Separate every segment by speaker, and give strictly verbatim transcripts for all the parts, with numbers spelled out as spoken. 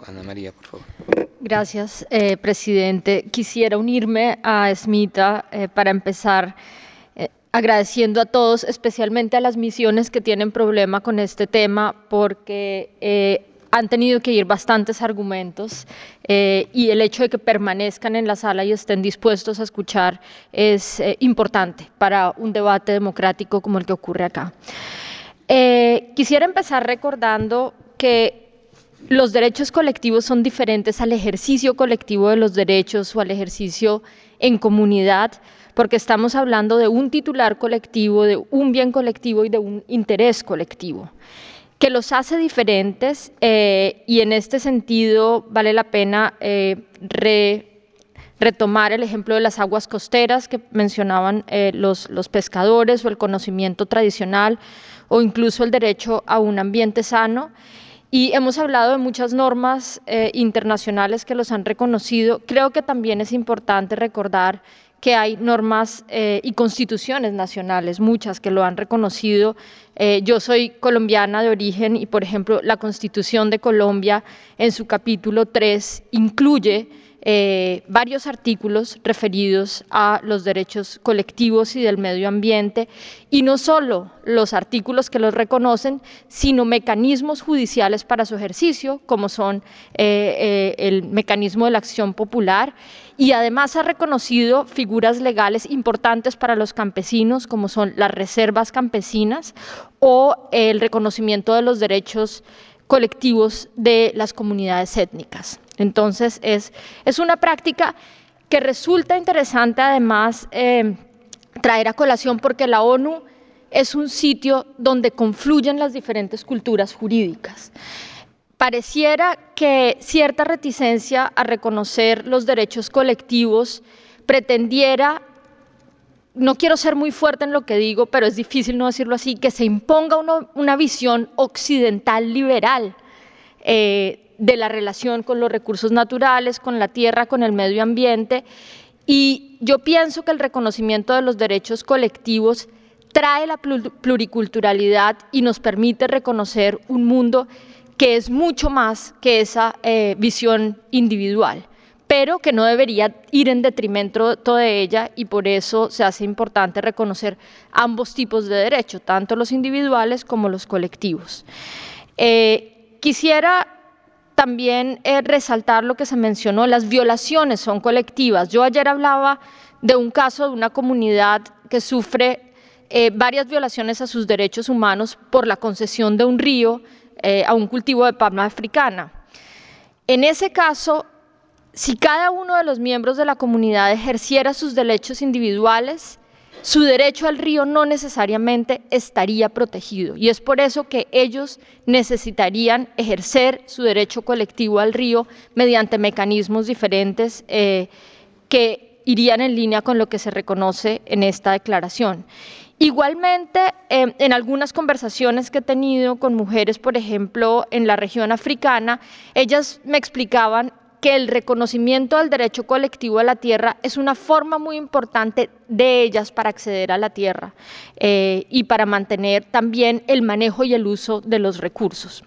Speaker 1: Ana María, por favor.
Speaker 2: Gracias, eh, presidente. Quisiera unirme a Smita eh, para empezar eh, agradeciendo a todos, especialmente a las misiones que tienen problema con este tema, porque eh, han tenido que ir bastantes argumentos eh, y el hecho de que permanezcan en la sala y estén dispuestos a escuchar es eh, importante para un debate democrático como el que ocurre acá. Eh, quisiera empezar recordando que los derechos colectivos son diferentes al ejercicio colectivo de los derechos o al ejercicio en comunidad, porque estamos hablando de un titular colectivo, de un bien colectivo y de un interés colectivo, que los hace diferentes eh, y en este sentido vale la pena eh, re, retomar el ejemplo de las aguas costeras que mencionaban eh, los, los pescadores o el conocimiento tradicional o incluso el derecho a un ambiente sano. Y hemos hablado de muchas normas eh, internacionales que los han reconocido. Creo que también es importante recordar que hay normas eh, y constituciones nacionales, muchas que lo han reconocido. Eh, yo soy colombiana de origen y, por ejemplo, la Constitución de Colombia, en su capítulo tres, incluye Eh, varios artículos referidos a los derechos colectivos y del medio ambiente, y no solo los artículos que los reconocen, sino mecanismos judiciales para su ejercicio, como son eh, eh, el mecanismo de la acción popular, y además ha reconocido figuras legales importantes para los campesinos, como son las reservas campesinas o el reconocimiento de los derechos colectivos de las comunidades étnicas. Entonces, es, es una práctica que resulta interesante además eh, traer a colación porque la ONU es un sitio donde confluyen las diferentes culturas jurídicas. Pareciera que cierta reticencia a reconocer los derechos colectivos pretendiera, no quiero ser muy fuerte en lo que digo, pero es difícil no decirlo así, que se imponga una, una visión occidental liberal eh, de la relación con los recursos naturales, con la tierra, con el medio ambiente. Y yo pienso que el reconocimiento de los derechos colectivos trae la pluriculturalidad y nos permite reconocer un mundo que es mucho más que esa eh, visión individual, pero que no debería ir en detrimento de ella, y por eso se hace importante reconocer ambos tipos de derechos, tanto los individuales como los colectivos. Eh, quisiera también eh, resaltar lo que se mencionó, las violaciones son colectivas. Yo ayer hablaba de un caso de una comunidad que sufre eh, varias violaciones a sus derechos humanos por la concesión de un río eh, a un cultivo de palma africana. En ese caso, si cada uno de los miembros de la comunidad ejerciera sus derechos individuales, su derecho al río no necesariamente estaría protegido, y es por eso que ellos necesitarían ejercer su derecho colectivo al río mediante mecanismos diferentes eh, que irían en línea con lo que se reconoce en esta declaración. Igualmente, eh, en algunas conversaciones que he tenido con mujeres, por ejemplo, en la región africana, ellas me explicaban que el reconocimiento del derecho colectivo a la tierra es una forma muy importante de ellas para acceder a la tierra eh, y para mantener también el manejo y el uso de los recursos.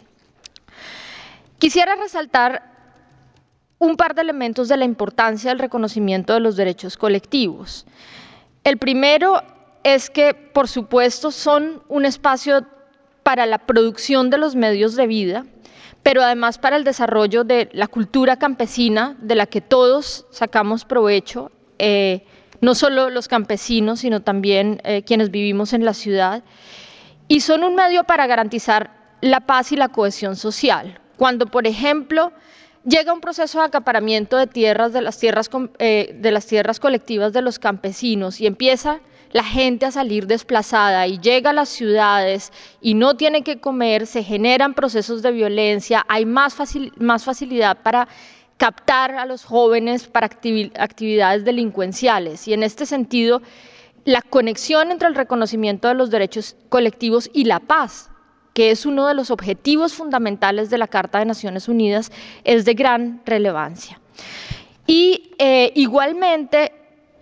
Speaker 2: Quisiera resaltar un par de elementos de la importancia del reconocimiento de los derechos colectivos. El primero es que, por supuesto, son un espacio para la producción de los medios de vida, pero además para el desarrollo de la cultura campesina, de la que todos sacamos provecho, eh, no solo los campesinos, sino también eh, quienes vivimos en la ciudad, y son un medio para garantizar la paz y la cohesión social. Cuando, por ejemplo, llega un proceso de acaparamiento de tierras, de las tierras, eh, de las tierras colectivas de los campesinos, y empieza la gente a salir desplazada y llega a las ciudades y no tiene que comer, se generan procesos de violencia, hay más, facil, más facilidad para captar a los jóvenes para activi actividades delincuenciales. Y en este sentido, la conexión entre el reconocimiento de los derechos colectivos y la paz, que es uno de los objetivos fundamentales de la Carta de Naciones Unidas, es de gran relevancia. Y eh, igualmente,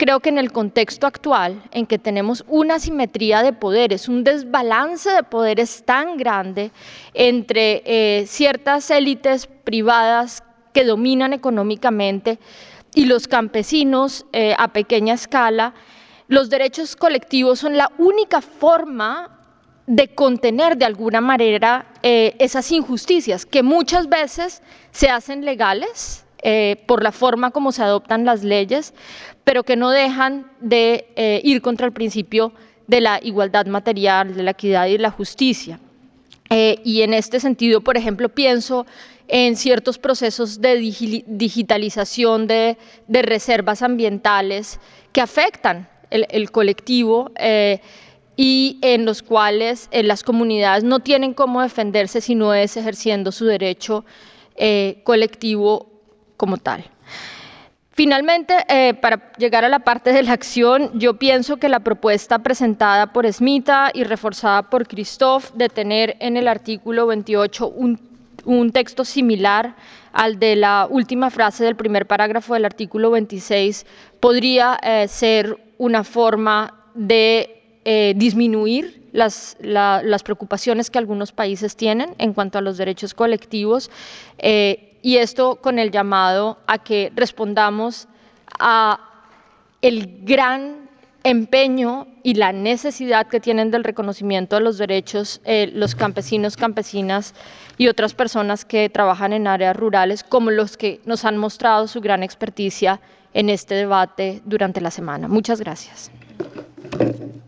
Speaker 2: creo que en el contexto actual, en que tenemos una asimetría de poderes, un desbalance de poderes tan grande entre eh, ciertas élites privadas que dominan económicamente y los campesinos eh, a pequeña escala, los derechos colectivos son la única forma de contener de alguna manera eh, esas injusticias que muchas veces se hacen legales eh, por la forma como se adoptan las leyes, pero que no dejan de eh, ir contra el principio de la igualdad material, de la equidad y de la justicia. Eh, y en este sentido, por ejemplo, pienso en ciertos procesos de digitalización de, de reservas ambientales que afectan el, el colectivo eh, y en los cuales eh, las comunidades no tienen cómo defenderse si no es ejerciendo su derecho eh, colectivo como tal. Finalmente, eh, para llegar a la parte de la acción, yo pienso que la propuesta presentada por Smita y reforzada por Christophe de tener en el artículo veintiocho un, un texto similar al de la última frase del primer parágrafo del artículo veintiséis podría eh, ser una forma de eh, disminuir las, la, las preocupaciones que algunos países tienen en cuanto a los derechos colectivos, eh, y esto con el llamado a que respondamos a el gran empeño y la necesidad que tienen del reconocimiento de los derechos eh, los campesinos, campesinas y otras personas que trabajan en áreas rurales, como los que nos han mostrado su gran experticia en este debate durante la semana. Muchas gracias.